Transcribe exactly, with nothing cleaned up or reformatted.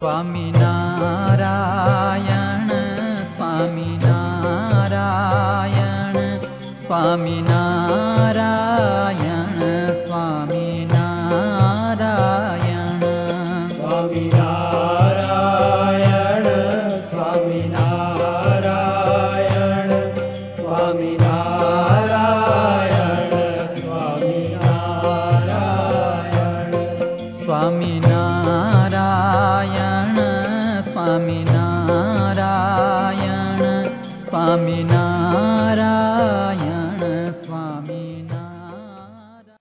Swaminarayan Swaminarayan Swaminarayan Swaminarayan Swaminarayan Swaminarayan Swaminarayan Swaminarayan Swaminarayan Swaminarayan Swaminarayan